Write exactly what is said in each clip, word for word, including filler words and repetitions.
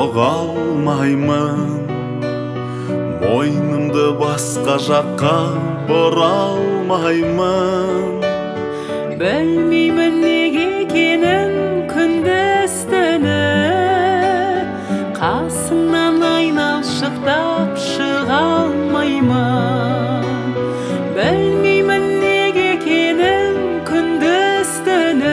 жоғалмаймын, мойнымды басқа жаққа бұралмаймын. Білмеймін неге екенін күндіз-түні қасымнан айналшықтап шыға алмаймын. Білмеймін неге екенін күндіз-түні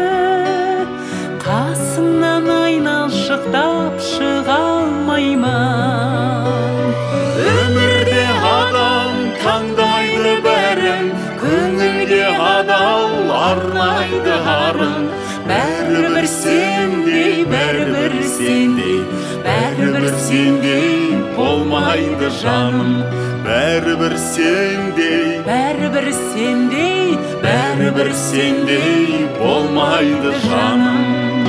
қасымнан айналшықтап шыға алмаймын. Өмірде адам таңдайды бәрін, көңілге адал арнайды арын. Бәрібір сендей, бәрібір сендей, бәрібір сендей болмайды жаным. Бәрібір сендей, бәрібір сендей, бәрібір сендей болмайды жаным.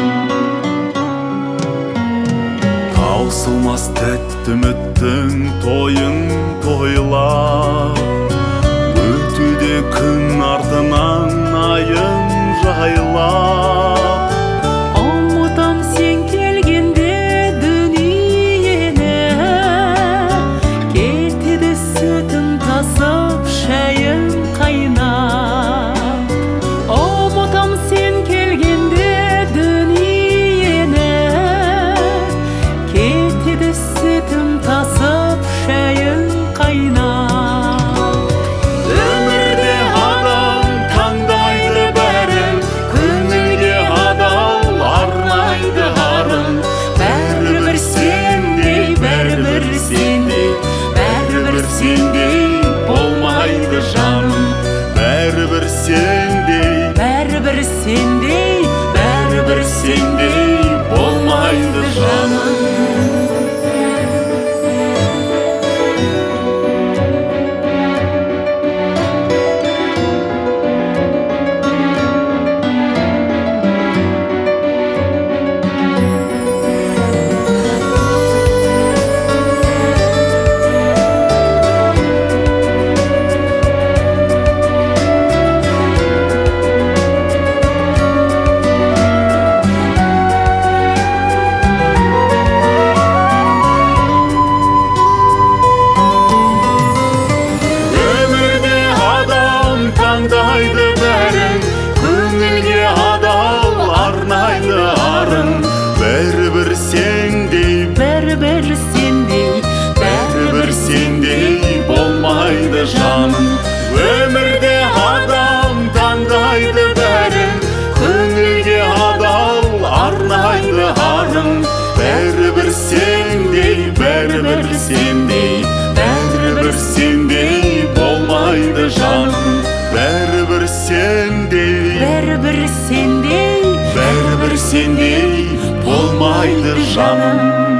Таусылмас тәтті үміттің тойын тойлап, өтуде күн артынан айын жайлап. Ұмытам сен келгенде дүниені, кетеді сүтін тасып шайын қайнап. Ұмытам сен келгенде дүниені, кетеді сүтін тасып шайын қайнап. Өмірде адам таңдайды бәрін, көңілге адал арнайды арын. Бәрібір сендей, бәрібір сендей, бәрібір сендей болмайды жаным. Бәрібір сендей, бәрібір сендей, бәрібір сендей болмайды жаным. Таңдайды бәрін, көңілге адал арнайды арын. Бәрібір сендей, бәрібір сендей, бәрібір сендей болмайды жаным. Өмірде адам таңдайды бәрін, көңілге адал арнайды арын. Бәрібір сендей, бәрібір сендей, бәрібір сендей болмайды жаным. Бәрібір сендей, бәрібір сендей, бәрібір сендей болмайды жаным.